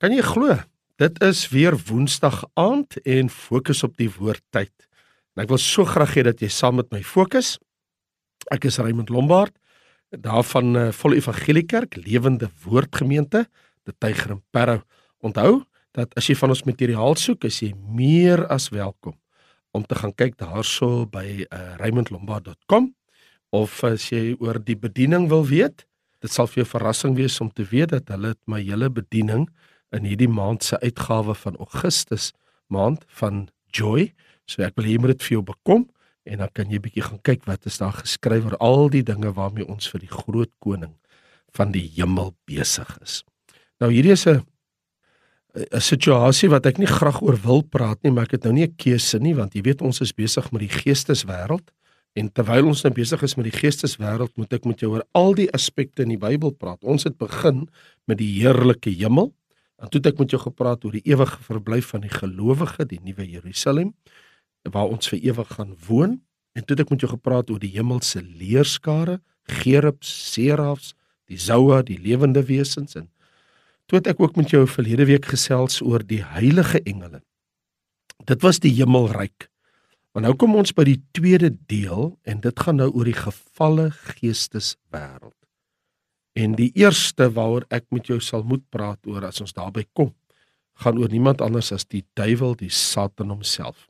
Kan jy glo? Dit is weer Woensdag aand en fokus op die woordtyd. En ek wil so graag hê dat jy saam met my fokus. Ek is Raymond Lombard, daarvan Volle Evangelie Kerk, Lewende Woordgemeente, die Tyger en Parow. Onthou dat as jy van ons materiaal soek, is jy meer as welkom om te gaan kyk daarso by raymondlombard.com, of as jy oor die bediening wil weet, dit sal vir jou verrassing wees om te weet dat hulle my hele bediening in hierdie maand se uitgawe van Augustus maand van Joy, so ek wil hê jy moet dit vir jou bekom, en dan kan jy bietjie gaan kyk wat is daar geskryf oor al die dinge waarmee ons vir die groot koning van die hemel besig is. Nou hierdie is 'n situasie wat ek nie graag oor wil praat nie, maar ek het nou nie 'n keuse nie, want jy weet ons is besig met die geesteswêreld, en terwyl ons nou besig is met die geesteswêreld, moet ek met jou oor al die aspekte in die Bybel praat. Ons het begin met die heerlike hemel, en toe het ek met jou gepraat oor die ewige verblyf van die gelowige, die nuwe Jerusalem, waar ons vir ewig gaan woon, en toe het ek met jou gepraat oor die hemelse leerskare, gerubs, serafs, die zoua, die lewende wesens, en toe het ek ook met jou verlede week gesels oor die heilige engele. Dit was die hemelryk. Maar nou kom ons by die tweede deel, en dit gaan nou oor die gevalle geesteswêreld. En die eerste waaroor ek met jou sal moet praat oor as ons daarby kom, gaan oor niemand anders as die duiwel, die Satan homself.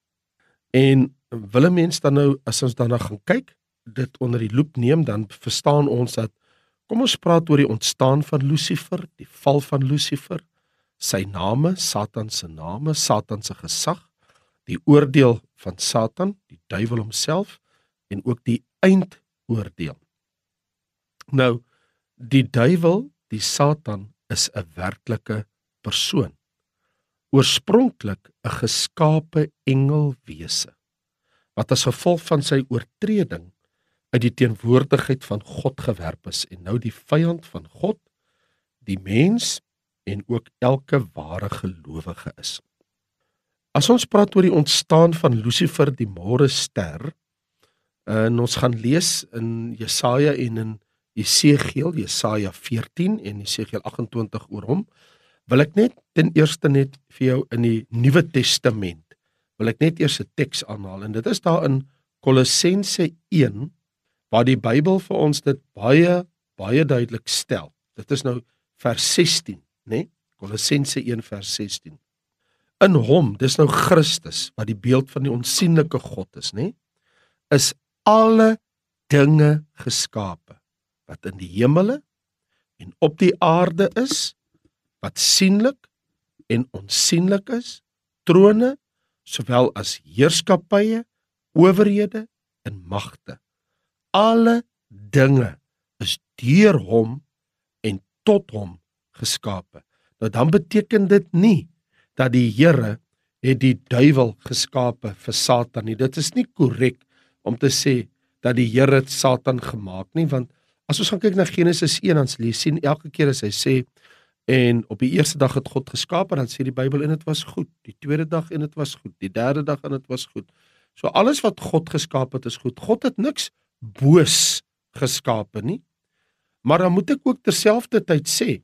En wil 'n mens dan nou, as ons daarna gaan kyk, dit onder die loep neem, dan verstaan ons dat, kom ons praat oor die ontstaan van Lucifer, die val van Lucifer, sy name, Satan se name, Satan se gesag, die oordeel van Satan, die duiwel homself, en ook die eindoordeel. Nou, die duiwel, die Satan, is 'n werklike persoon. Oorspronklik 'n geskape engelwese, wat as gevolg van sy oortreding uit die teenwoordigheid van God gewerp is, en nou die vyand van God, die mens, en ook elke ware gelowige is. As ons praat oor die ontstaan van Lucifer, die môrester, en ons gaan lees in Jesaja en in Esegiel, Jesaja 14 en Esegiel 28 oor hom, wil ek net ten eerste net vir jou in die Nuwe Testament, wil ek net eers 'n teks aanhaal, en dit is daar in Kolossense 1, waar die Bybel vir ons dit baie, baie duidelik stel. Dit is nou vers 16, né? Kolossense 1 vers 16. In hom, dis nou Christus, wat die beeld van die onsienlike God is, né? Is alle dinge geskape, wat in die hemele en op die aarde is, wat sienlik en onsienlik is, trone, sowel as heerskappye, owerhede en magte. Alle dinge is deur hom en tot hom geskape. Nou dan beteken dit nie dat die Here het die duiwel geskape vir Satan nie. Dit is nie korrek om te sê dat die Here het Satan gemaak nie, want as ons gaan kyk na Genesis 1, dan sal jy sien elke keer as hy sê, en op die eerste dag het God geskape, dan sê die Bybel, en dit was goed. Die tweede dag, en dit was goed. Die derde dag, en dit was goed. So alles wat God geskape het, is goed. God het niks boos geskape nie. Maar dan moet ek ook terselfdertyd sê,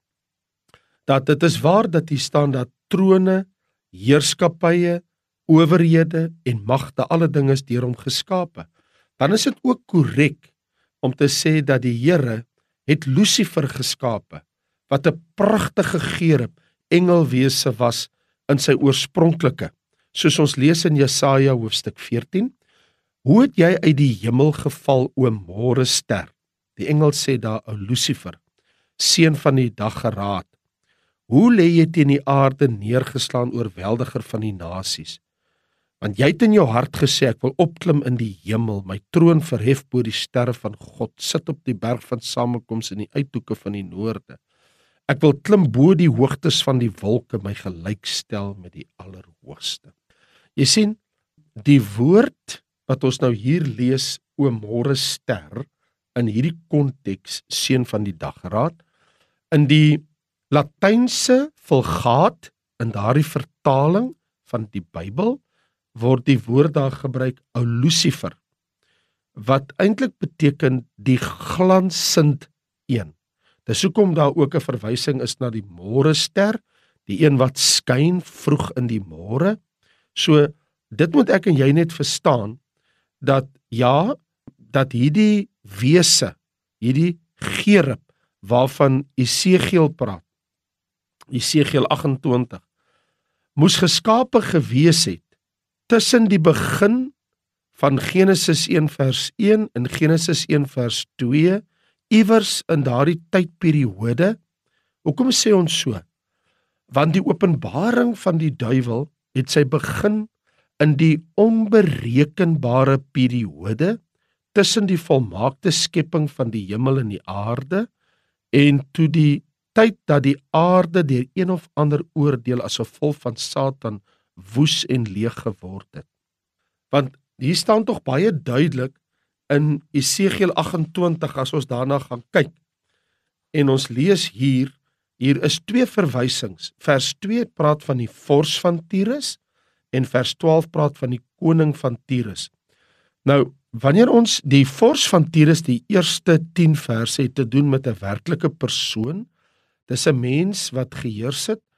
dat dit is waar dat hier staan dat trone, heerskappye, owerhede en magte, alle dinge is deur hom geskape. Dan is dit ook korrek om te sê dat die Here het Lucifer geskape, wat 'n pragtige gerub, engelwese was in sy oorspronklike, soos ons lees in Jesaja hoofstuk 14, hoe het jy uit die hemel geval, o môrester? Die engel sê daar, o Lucifer, seun van die daggeraad, hoe lê jy teen die aarde neergeslaan, oorweldiger van die nasies? Want jy het in jou hart gesê, ek wil opklim in die hemel, my troon verhef bo die sterre van God, sit op die berg van samekoms in die uithoeke van die noorde. Ek wil klim bo die hoogtes van die wolke, my gelykstel met die Allerhoogste. Jy sien, die woord wat ons nou hier lees, o môrester, in hierdie konteks, seun van die daggeraad, in die Latynse Vulgaat, in daardie vertaling van die Bybel, word die woord daar gebruik, o Lucifer, wat eintlik beteken die glansend een. Dis hoekom daar ook 'n verwysing is na die môrester, die een wat skyn vroeg in die môre. So, dit moet ek en jy net verstaan, dat ja, dat hierdie wese, hierdie gerub, waarvan Esegiel praat, Esegiel 28, moes geskape gewees het, tussen die begin van Genesis 1 vers 1 en Genesis 1 vers 2, iewers in daardie tydperiode. Hoekom sê ons so? Want die openbaring van die duiwel het sy begin in die onberekenbare periode tussen die volmaakte skepping van die hemel en die aarde en toe die tyd dat die aarde deur een of ander oordeel as gevolg van Satan woes en leeg geword het. Want hier staan tog baie duidelik in Esegiel 28 as ons daarna gaan kyk. En ons lees hier is twee verwysings. Vers 2 praat van die vors van Tyrus en vers 12 praat van die koning van Tyrus. Nou, wanneer ons die vors van Tyrus, die eerste 10 verse het te doen met 'n werklike persoon, dis 'n mens wat geheers het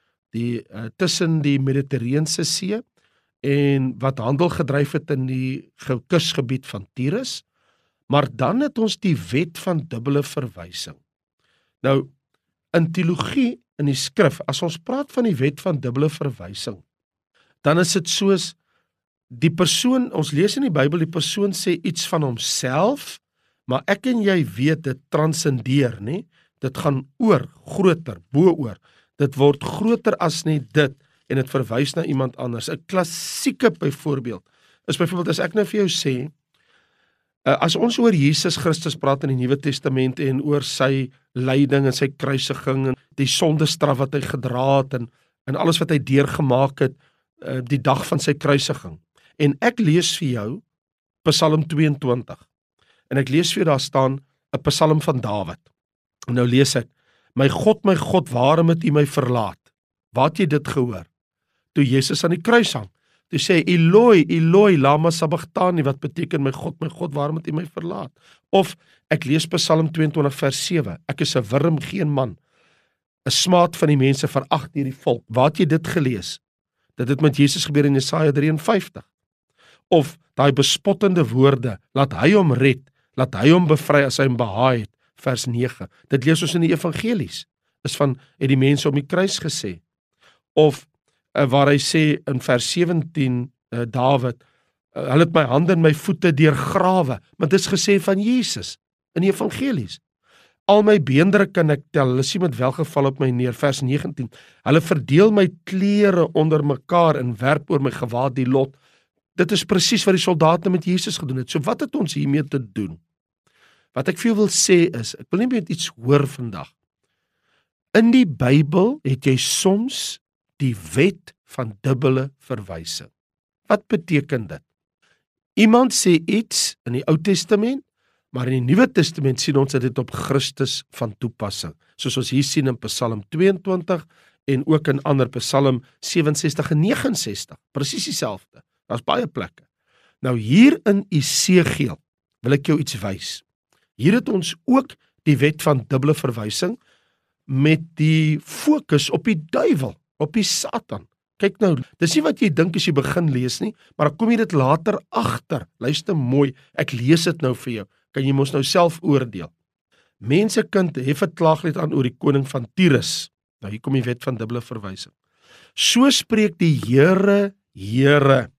tussen die Mediterrane See en wat handel gedryf het in die kusgebied van Tyrus, maar dan het ons die wet van dubbele verwysing. Nou, in teologie, in die skrif, as ons praat van die wet van dubbele verwysing, dan is dit soos die persoon, ons lees in die Bybel, die persoon sê iets van homself, maar ek en jy weet dit transcendeer, nie? Dit gaan oor, groter, bo-oor. Dit word groter as net dit en dit verwys na iemand anders. 'n Klassieke byvoorbeeld is byvoorbeeld as ek nou vir jou sê, as ons oor Jesus Christus praat in die Nuwe Testament en oor sy lyding en sy kruisiging en die sondestraf wat hy gedra het en alles wat hy deurgemaak het die dag van sy kruisiging. En ek lees vir jou Psalm 22 en ek lees vir jou daar staan 'n Psalm van Dawid. En nou lees ek: my God, waarom het U my verlaat? Waar het jy dit gehoor? Toe Jesus aan die kruis hang. Toe sê hy, Eloi, Eloi, lama sabachthani, wat beteken my God, waarom het U my verlaat? Of ek lees Psalm 22 vers 7, ek is 'n wurm, geen man, 'n smaad van die mense, verag deur die volk. Waar het jy dit gelees? Dit het met Jesus gebeur in Jesaja 53. Of daai bespottende woorde, laat hy hom red, laat hy hom bevry as hy hom behaag het, vers 9. Dit lees ons in die evangelies, is van het die mense om die kruis gesê. Of waar hy sê in vers 17, Dawid, hulle het my hande en my voete deurgrawe, maar dit is gesê van Jesus, in die evangelies. Al my beendere kan ek tel, hulle sien met welgeval op my neer, vers 19. Hulle verdeel my klere onder mekaar en werp oor my gewaad die lot. Dit is presies wat die soldate met Jesus gedoen het. So wat het ons hiermee te doen? Wat ek vir jou wil sê is, ek wil nie meer iets hoor vandag. In die Bybel het jy soms die wet van dubbele verwysing. Wat beteken dit? Iemand sê iets in die Ou Testament, maar in die Nuwe Testament sien ons dit op Christus van toepassing. Soos ons hier sien in Psalm 22 en ook in ander Psalm 67 en 69. Presies dieselfde. Daar's baie plekke. Nou hier in Esegiel wil ek jou iets wys. Hier het ons ook die wet van dubbele verwysing met die fokus op die duiwel, op die Satan. Kyk nou, dis nie wat jy dink as jy begin lees nie, maar dan kom jy dit later agter. Luister mooi, ek lees dit nou vir jou. Kan jy mos nou self oordeel. Mensekind, hef 'n klaaglied aan oor die koning van Tyrus. Nou hier kom die wet van dubbele verwysing. So spreek die Here, Here.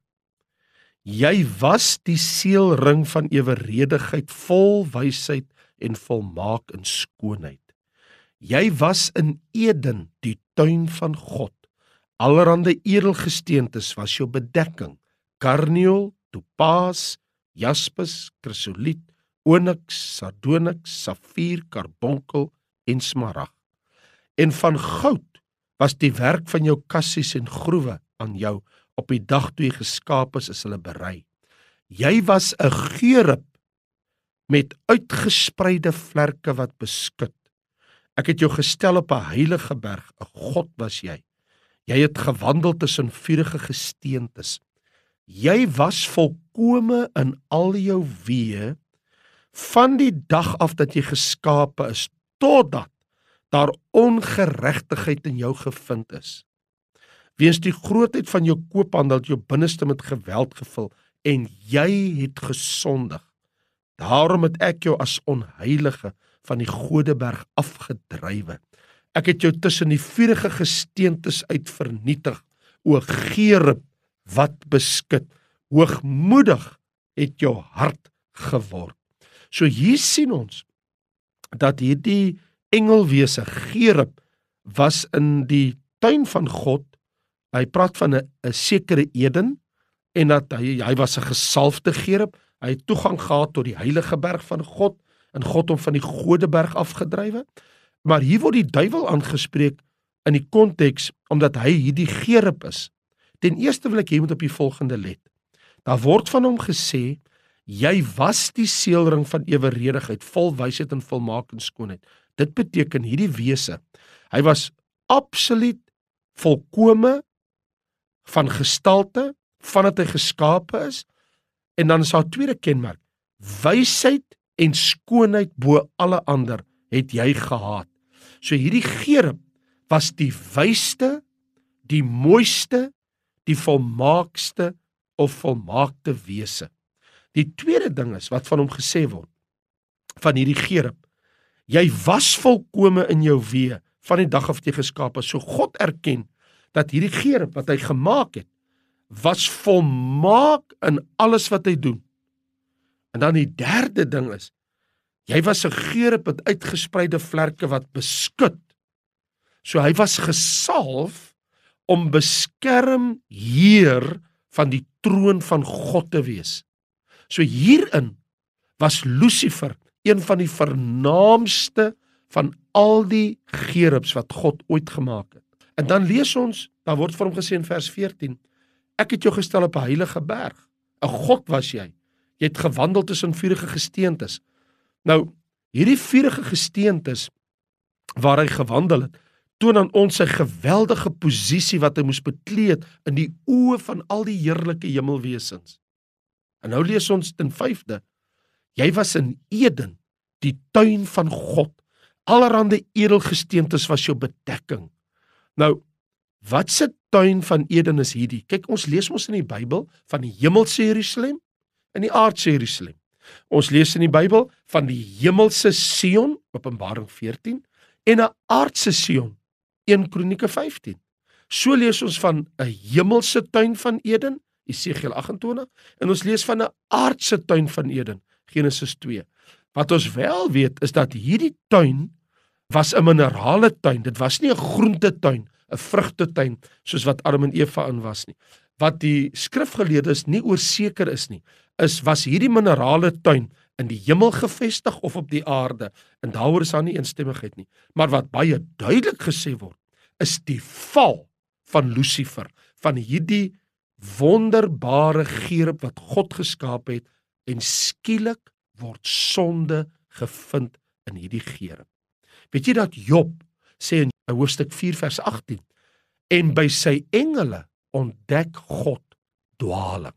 Jy was die seelring van eweredigheid, vol wysheid en volmaak in skoonheid. Jy was in Eden, die tuin van God. Allerhande edelgesteentes was jou bedekking. Karneol, topaas, jaspis, krisoliet, onyx, sardonyx, safier, karbonkel en smarag. En van goud was die werk van jou kassies en groewe aan jou. Op die dag toe jy geskaap is hulle berei. Jy was 'n geurop met uitgespreide vlerke wat beskud. Ek het jou gestel op 'n heilige berg, 'n God was jy. Jy het gewandel tussen vurige gesteentes. Jy was volkome in al jou weë van die dag af dat jy geskape is, totdat daar ongeregtigheid in jou gevind is. Weens die grootheid van jou koophandel het jou binneste met geweld gevul en jy het gesondig. Daarom het ek jou as onheilige van die Godeberg afgedrywe. Ek het jou tussen die vurige gesteentes uit vernietig, o Gerub wat beskut. Hoogmoedig het jou hart geword. So hier sien ons dat hierdie engelwese Gerub was in die tuin van God. Hy praat van 'n sekere Eden en dat hy was 'n gesalfde Gerub. Hy het toegang gehad tot die heilige berg van God en God hom van die Godeberg afgedrywe. Maar hier word die duiwel aangespreek in die konteks omdat hy hierdie Gerub is. Ten eerste wil ek hê moet op die volgende let. Daar word van hom gesê, jy was die seelring van eweredigheid, vol wysheid en volmaak skoonheid. Dit beteken hierdie wese, hy was absoluut volkome van gestalte, vandat hy geskape is, en dan is haar tweede kenmerk, wysheid en skoonheid bo alle ander het jy gehad. So hierdie Gerub was die wysste, die mooiste, die volmaakste of volmaakte wese. Die tweede ding is wat van hom gesê word, van hierdie Gerub, jy was volkome in jou weë van die dag af jy geskaap is. So God erken dat hierdie Gerub wat hy gemaak het, was volmaak in alles wat hy doen. En dan die derde ding is, jy was 'n Gerub met uitgespreide vlerke wat beskut. So hy was gesalf om beskermheer van die troon van God te wees. So hierin was Lucifer een van die vernaamste van al die Gerubs wat God ooit gemaak het. En dan lees ons, daar word vir hom gesê in vers 14, ek het jou gestel op 'n heilige berg. 'n God was jy. Jy het gewandel tussen vurige gesteentes. Nou, hierdie vurige gesteentes waar hy gewandel het, toon aan ons sy geweldige posisie wat hy moes beklee het in die oë van al die heerlike hemelwesens. En nou lees ons ten 5de, jy was in Eden, die tuin van God. Allerhande edelgesteentes was jou bedekking. Nou, wat se tuin van Eden is hierdie? Kyk, ons lees ons in die Bybel van die hemelse Jerusalem en die aardse Jerusalem. Ons lees in die Bybel van die hemelse Sion, Openbaring 14, en 'n aardse Sion, 1 Kronieke 15. So lees ons van 'n hemelse tuin van Eden, Esegiel 28, en ons lees van 'n aardse tuin van Eden, Genesis 2. Wat ons wel weet is dat hierdie tuin was 'n minerale tuin. Dit was nie 'n groentetuin, 'n vrugtetuin soos wat Adam en Eva in was nie. Wat die skrifgeleerdes nie oorseker is nie, was hierdie minerale tuin in die hemel gevestig of op die aarde, en daaroor is daar nie eensstemmigheid nie. Maar wat baie duidelik gesê word, is die val van Lucifer, van hierdie wonderbare Gerub wat God geskaap het, en skielik word sonde gevind in hierdie Gerub. Weet jy dat Job sê in hoofstuk 4 vers 18, en by sy engele ontdek God dwaling.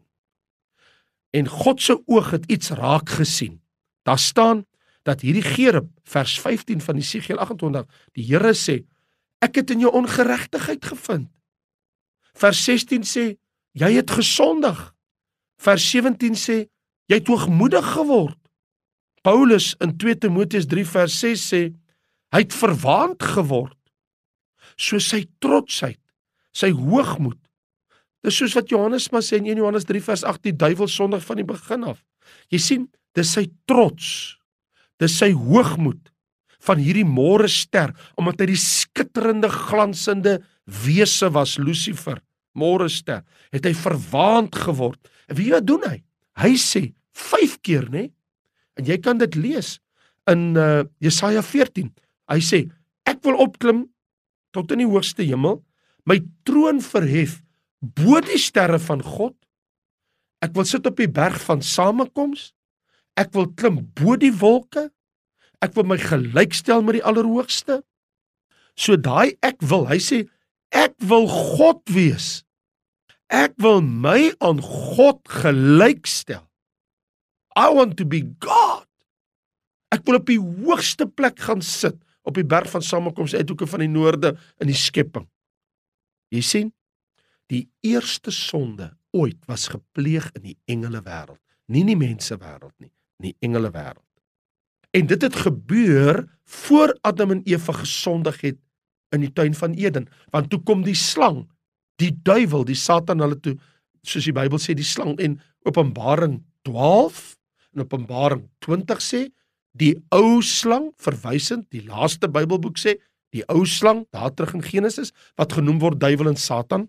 En God se oog het iets raak gesien. Daar staan dat hierdie Gerub, vers 15 van Esegiel 28, die Here sê, ek het in jou ongeregtigheid gevind. Vers 16 sê, jy het gesondig. Vers 17 sê, jy het hoogmoedig geword. Paulus in 2 Timoteus 3 vers 6 sê, hy het verwaand geword. So sy trotsheid, sy hoogmoed. Dis soos wat Johannes maar sê in 1 Johannes 3 vers 8, die duiwel sondig van die begin af. Jy sien, dis sy trots, dis sy hoogmoed van hierdie môre ster, omdat hy die skitterende, glansende wese was, Lucifer, môre ster, het hy verwaand geword. En wie wat doen hy? Hy sê 5 keer, né? En jy kan dit lees in Jesaja 14. Hy sê, ek wil opklim tot in die hoogste hemel, my troon verhef bo die sterre van God. Ek wil sit op die berg van samekoms. Ek wil klim bo die wolke. Ek wil my gelykstel met die Allerhoogste. So daai ek wil, hy sê, ek wil God wees. Ek wil my aan God gelykstel. I want to be God. Ek wil op die hoogste plek gaan sit, op die berg van samekoms, uithoeke van die noorde, in die skepping. Jy sien, die eerste sonde ooit was gepleeg in die engele wêreld, nie in die mense wêreld nie, in die engele wêreld. En dit het gebeur voor Adam en Eva gesondig het in die tuin van Eden, want toe kom die slang, die duiwel, die Satan hulle toe, soos die Bybel sê, die slang, en Openbaring 12 en Openbaring 20 sê, die ou slang, verwysend, die laaste Bybelboek sê, die ou slang, daar terug in Genesis, wat genoem word duiwel en Satan.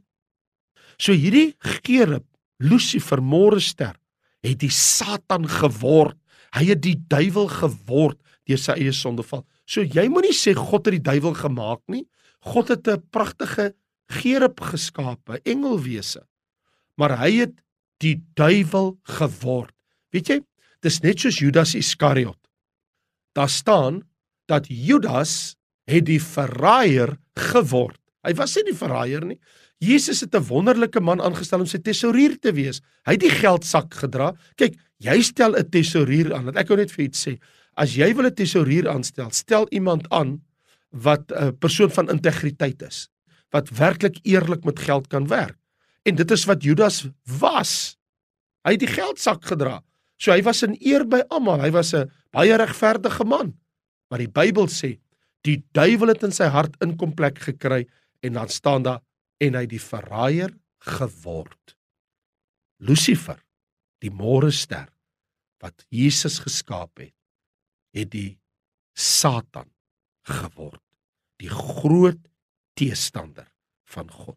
So hierdie gerub, Lucifer, morgenster, het die Satan geword, hy het die duiwel geword deur sy eie sondeval. So jy moet nie sê God het die duiwel gemaak nie, God het 'n pragtige gerub geskape, engelwese, maar hy het die duiwel geword. Weet jy, dis net soos Judas Iskariot. Daar staan dat Judas het die verraaier geword. Hy was nie die verraaier nie. Jesus het 'n wonderlike man aangestel om sy tesourier te wees. Hy het die geldsak gedra. Kyk, jy stel 'n tesourier aan. Ek wil net vir iets sê. As jy wil 'n tesourier aanstel, stel iemand aan wat 'n persoon van integriteit is, wat werklik eerlik met geld kan werk. En dit is wat Judas was. Hy het die geldsak gedra. So hy was in eer by almal. Hy was 'n baie regverdige man. Maar die Bybel sê, die duiwel het in sy hart inkomplek gekry, en dan staan daar, en hy die verraaier geword. Lucifer, die morgenster, wat Jesus geskaap het die Satan geword. Die groot teestander van God.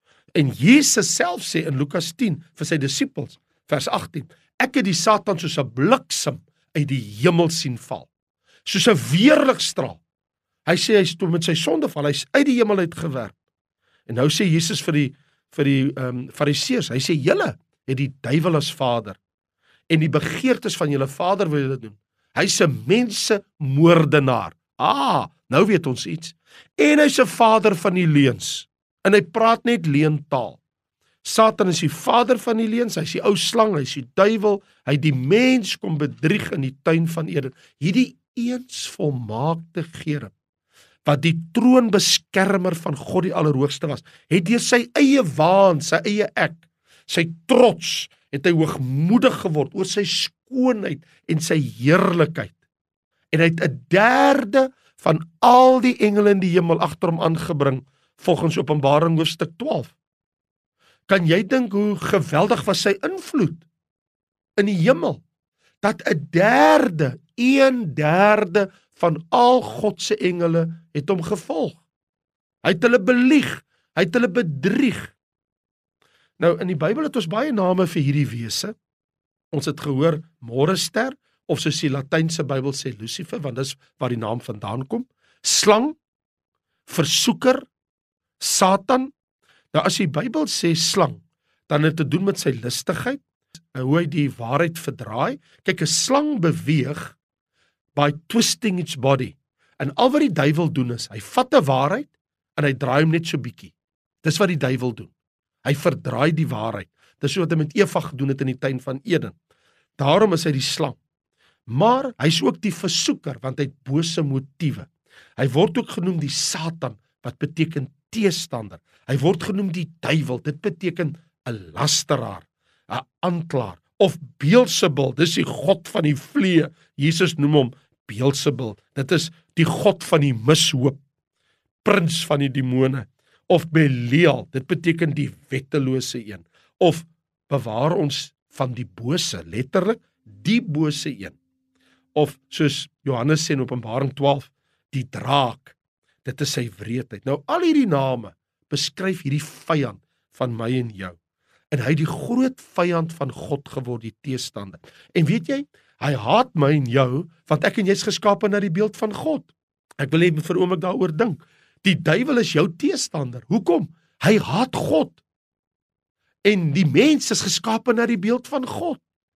En Jesus self sê in Lukas 10 vir sy disippels, vers 18, ek het die Satan soos 'n bliksem uit die hemel sien val. Soos 'n weerligstraal. Hy sê hy is toe met sy sondeval, hy is uit die hemel uitgewerp. En nou sê Jesus vir die Fariseërs, hy sê julle het die duiwel as vader en die begeertes van julle vader wil julle doen. Hy's 'n mensemoordenaar. Nou weet ons iets. En hy's 'n vader van die leuns. En hy praat net leentaal. Satan is die vader van die leuns, hy's die ou slang, hy's die duiwel, hy die mens kom bedrieg in die tuin van Eden. Hierdie eens volmaakte gerub, wat die troonbeskermer van God die Allerhoogste was, het deur sy eie waan, sy eie ek, sy trots, het hy hoogmoedig geword oor sy skoonheid en sy heerlikheid. En hy het 'n derde van al die engele in die hemel agter hom aangebring, volgens Openbaring hoofstuk 12. Kan jy dink hoe geweldig was sy invloed in die hemel? Dat 'n derde van al God se engele het hom gevolg. Hy het hulle belieg, hy het hulle bedrieg. Nou in die Bybel het ons baie name vir hierdie wese. Ons het gehoor morgenster, of soos die Latynse Bybel sê Lucifer, want dis waar die naam vandaan kom. Slang, versoeker, Satan. Nou as die Bybel sê slang, dan het dit te doen met sy listigheid, hoe hy die waarheid verdraai. Kyk, 'n slang beweeg by twisting its body. En al wat die duiwel doen is, hy vat 'n waarheid en hy draai hom net so bietjie. Dis wat die duiwel doen. Hy verdraai die waarheid. Dis so wat hy met Eva gedoen het in die tuin van Eden. Daarom is hy die slang. Maar hy is ook die versoeker, want hy het bose motiewe. Hy word ook genoem die Satan, wat beteken teestander. Hy word genoem die duiwel, dit beteken 'n lasteraar, 'n aanklaer, of Beelzebul, dis die god van die vlee. Jesus noem hom Beelzebul, dit is die god van die mishoop, prins van die demone, of Belial, dit beteken die wettelose een, of bewaar ons van die bose, letterlik, die bose een, of soos Johannes sê in Openbaring 12, die draak, dit is sy wreedheid. Nou al hierdie name beskryf hierdie vyand van my en jou. En hy het die groot vyand van God geword, die teestander. En weet jy, hy haat my en jou, want ek en jy is geskape na die beeld van God. Ek wil net vir 'n oomblik daaroor dink. Die duiwel is jou teestander. Hoekom? Hy haat God. En die mens is geskape na die beeld van God.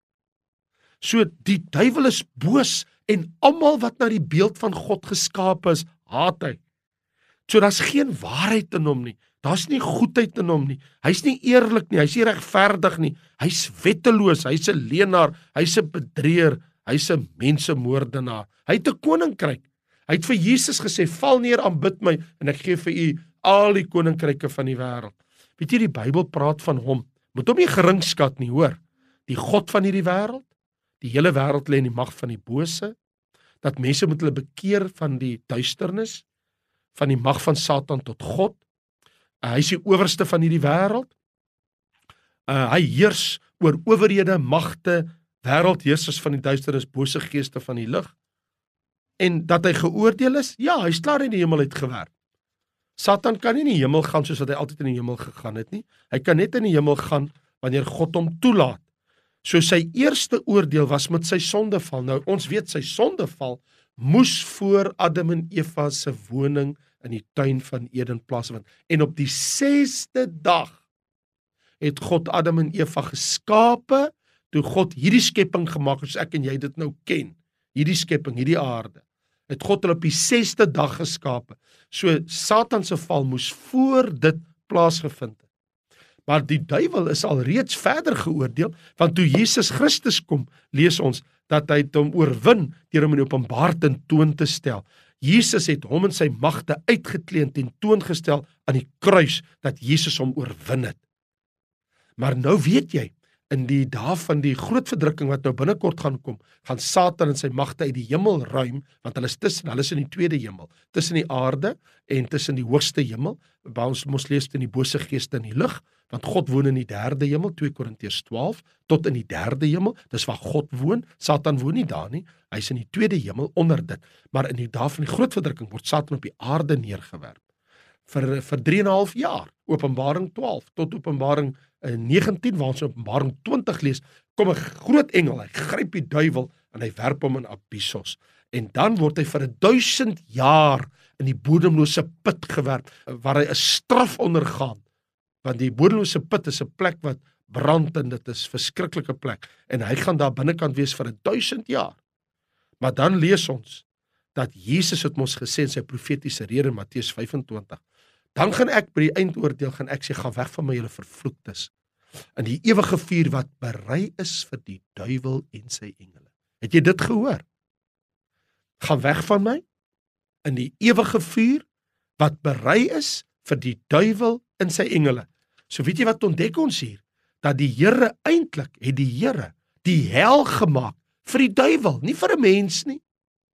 So die duiwel is boos, en almal wat na die beeld van God geskape is, haat hy. So daar's geen waarheid in hom nie. Daar's nie goedheid in hom nie. Hy's nie eerlik nie, hy's nie regverdig nie. Hy's wetteloos, hy's 'n leienaar, hy's 'n bedrieër, hy's 'n mensemoordenaar. Hy het 'n koninkryk. Hy het vir Jesus gesê, val neer, aanbid my, en ek gee vir u al die koninkryke van die wêreld. Weet jy, die Bybel praat van hom, moet hom nie geringskat nie, hoor, die God van hierdie wêreld, die hele wêreld lê in die mag van die bose, dat mense moet hulle bekeer van die duisternis, van die mag van Satan tot God. Hy is die owerste van hierdie wêreld. Hy heers oor owerhede, magte, wêreldheersers van die duisternis, bose geeste van die lig. En dat hy geoordeel is? Ja, hy is klaar in die hemel uitgewerp. Satan kan nie in die hemel gaan soos wat hy altyd in die hemel gegaan het nie. Hy kan net in die hemel gaan wanneer God hom toelaat. So sy eerste oordeel was met sy sondeval. Nou, ons weet sy sondeval moes voor Adam en Eva se woning in die tuin van Eden plaasvind. En op die 6de dag het God Adam en Eva geskape, toe God hierdie skepping gemaak het, soos ek en jy dit nou ken, hierdie skepping, hierdie aarde, het God hulle op die 6de dag geskape. So Satan se val moes voor dit plaasgevind het. Maar die duiwel is al reeds verder geoordeel, want toe Jesus Christus kom, lees ons, dat hy het hom oorwin, deur hom in openbaar ten toon te stel. Jesus het hom en sy magte uitgekleen ten toon gestel aan die kruis, dat Jesus hom oorwin het. Maar nou weet jy, in die dae van die groot verdrukking wat nou binnekort gaan kom, gaan Satan en sy magte uit die hemel ruim, want hulle is in die tweede hemel, tussen die aarde en tussen die hoogste hemel, waar ons mos lees in die bose geeste in die lug, want God woon in die derde hemel, 2 Korintiërs 12, tot in die derde hemel, dis waar God woon, Satan woon nie daar nie, hy is in die tweede hemel onder dit, maar in die dae van die groot verdrukking word Satan op die aarde neergewerp, vir 3,5 jaar, Openbaring 12, tot Openbaring 19, waar ons Openbaring 20 lees, kom 'n groot engel, hy gryp die duiwel, en hy werp hom in abyssos, en dan word hy vir 1000 jaar in die bodemlose put gewerp, waar hy 'n straf ondergaan, want die bodemlose put is 'n plek wat brand, en dit is 'n verskriklike plek, en hy gaan daar binnekant wees vir 1000 jaar, maar dan lees ons, dat Jesus het ons gesê in sy profetiese rede in Matteus 25, dan gaan ek by die eindoordeel, gaan ek sê, gaan weg van my julle vervloektes, in die ewige vuur wat berei is vir die duiwel en sy engele. Het jy dit gehoor? Gaan weg van my, in die ewige vuur wat berei is vir die duiwel en sy engele. So weet jy wat ontdek ons hier? Dat die Here eintlik het die Here die hel gemaak vir die duiwel, nie vir 'n mens nie.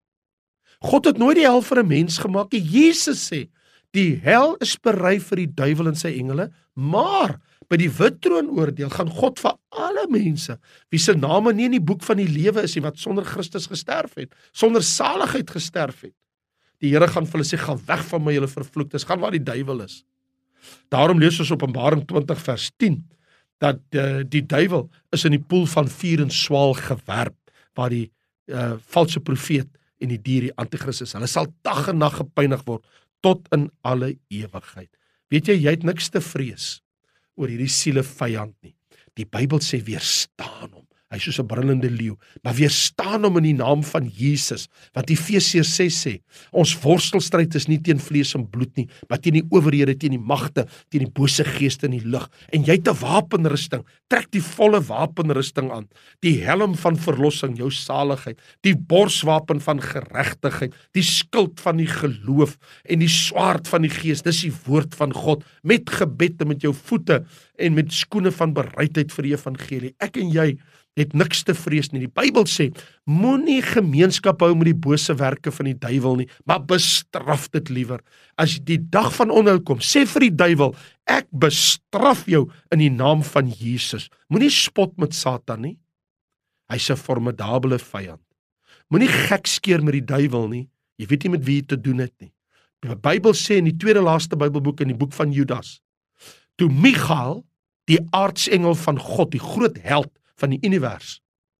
God het nooit die hel vir 'n mens gemaak nie. Jesus sê, die hel is berei vir die duiwel en sy engele, maar by die wit troonoordeel gaan God vir alle mense, wie se name nie in die boek van die lewe is nie, wat sonder Christus gesterf het, sonder saligheid gesterf het. Die Here gaan vir hulle sê, gaan weg van my julle vervloektes, gaan waar die duiwel is. Daarom lees ons Openbaring 20 vers 10, dat die duiwel is in die poel van vuur en swaal gewerp, waar die valse profeet en die dier, die antichrist is. Hulle sal dag en nag gepynig word, tot in alle ewigheid. Weet jy het niks te vrees oor hierdie siele vyand nie. Die Bybel sê, weerstaan hom. Hy is soos 'n brullende leeu, maar weerstaan hom in die naam van Jesus, want Efesiërs 6 sê, ons worstelstryd is nie teen vlees en bloed nie, maar teen die owerhede, teen die magte, teen die bose geeste in die lug, en jy het 'n wapenrusting, trek die volle wapenrusting aan, die helm van verlossing, jou saligheid, die borswapen van geregtigheid, die skild van die geloof, en die swaard van die gees, dis die woord van God, met gebed en met jou voete, en met skoene van bereidheid vir die evangelie. Ek en jy het niks te vrees nie. Die Bybel sê, moenie gemeenskap hou met die bose werke van die duiwel nie, maar bestraf dit liewer. As die dag van onheil kom, sê vir die duiwel, ek bestraf jou in die naam van Jesus. Moenie spot met Satan nie. Hy's 'n formidabele vyand. Moenie gekskeer met die duiwel nie. Jy weet nie met wie jy te doen het nie. Die Bybel sê in die tweede laaste Bybelboek, in die boek van Judas, toe Michael, die aartsengel van God, die groot held van die univers,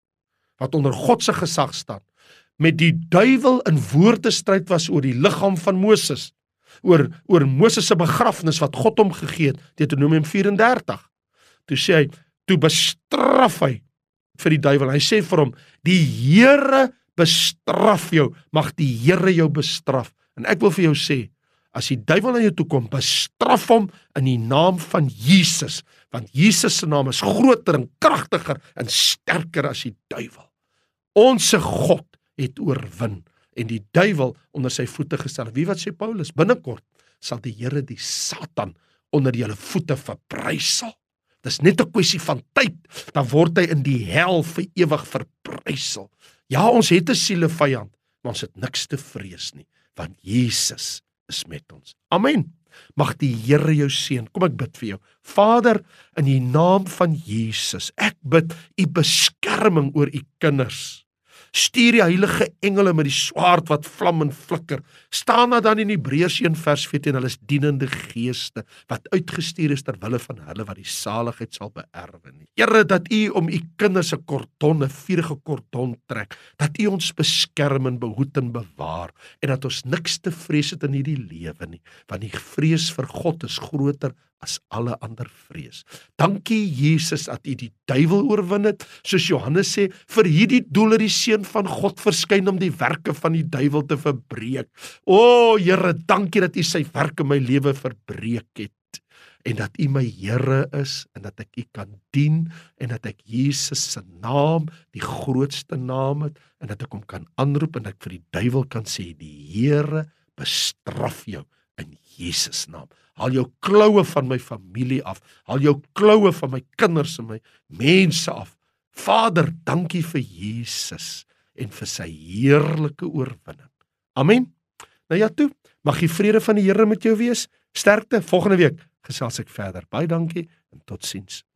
wat onder God se gesag staan, met die duiwel in woordestryd was oor die liggaam van Moses, oor Moses se begrafnis wat God hom gegee het, Deuteronomium 34. Toe sê hy, toe bestraf hy vir die duiwel. Hy sê vir hom, die Here bestraf jou, mag die Here jou bestraf. En ek wil vir jou sê, as die duiwel na jou toe kom, bestraf hom in die naam van Jesus, want Jesus se naam is groter en kragtiger en sterker as die duiwel. Onse God het oorwin. en die duiwel onder sy voete gestel het. Wie wat sê Paulus? Binnekort sal die Here die Satan onder julle voete verbrysel. Dis net 'n kwessie van tyd, dan word hy in die hel vir ewig verbrysel. Ja, ons het 'n sielevyand, maar ons het niks te vrees nie, want Jesus is met ons. Amen. Mag die Here jou seën. Kom ek bid vir jou. Vader, in die naam van Jesus, ek bid u beskerming oor u kinders. Stuur die heilige engele met die swaard wat vlam en flikker. Staan daar dan in Hebreërs 1:14, hulle is dienende geeste, wat uitgestuur is ter wille van hulle wat die saligheid sal beerwe nie. Here, dat u om u kinders 'n kordon, 'n vurige kordon trek, dat u ons beskerm en behoed en bewaar, en dat ons niks te vrees het in hierdie lewe nie, want die vrees vir God is groter as alle ander vrees. Dankie Jesus dat u die duiwel oorwin het, soos Johannes sê, vir hierdie doel het die Seun van God verskyn om die werke van die duiwel te verbreek. O Here, dankie dat u sy werk in my lewe verbreek het, en dat u my Here is, en dat ek u kan dien, en dat ek Jesus se naam, die grootste naam het, en dat ek hom kan aanroep, en dat ek vir die duiwel kan sê, die Here bestraf jou in Jesus naam. Haal jou kloue van my familie af, haal jou kloue van my kinders en my mense af. Vader, dankie vir Jesus en vir sy heerlike oorwinning. Amen. Nou ja toe, mag die vrede van die Here met jou wees. Sterkte, volgende week gesels ek verder. Baie dankie en totsiens.